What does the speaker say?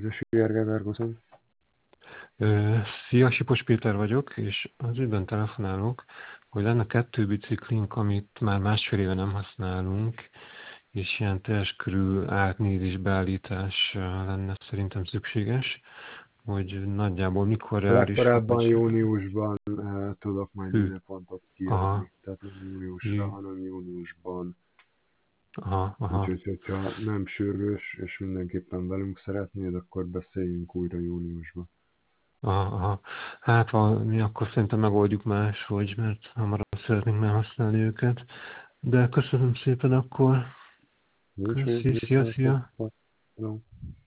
Gergely Vergozon. Szia, Sipos Péter vagyok, és az ügyben telefonálok, hogy lenne 2 biciklink, amit már másfél éve nem használunk, és ilyen teljes körű átnézés, beállítás lenne szerintem szükséges, hogy nagyjából mikor reálisak, Legkorábban vagy... júniusban tudok majd Hű, időpontot aha, kiadni. Tehát nem júniusra, hű, hanem júniusban. aha. Úgyhogy, hogyha nem sürgős, és mindenképpen velünk szeretnéd, akkor beszéljünk újra júniusban. Aha. Hát mi akkor szerintem megoldjuk máshogy, mert hamarabb szeretnénk már használni őket. De köszönöm szépen akkor. Nincs Köszi, mit szia. csináltok?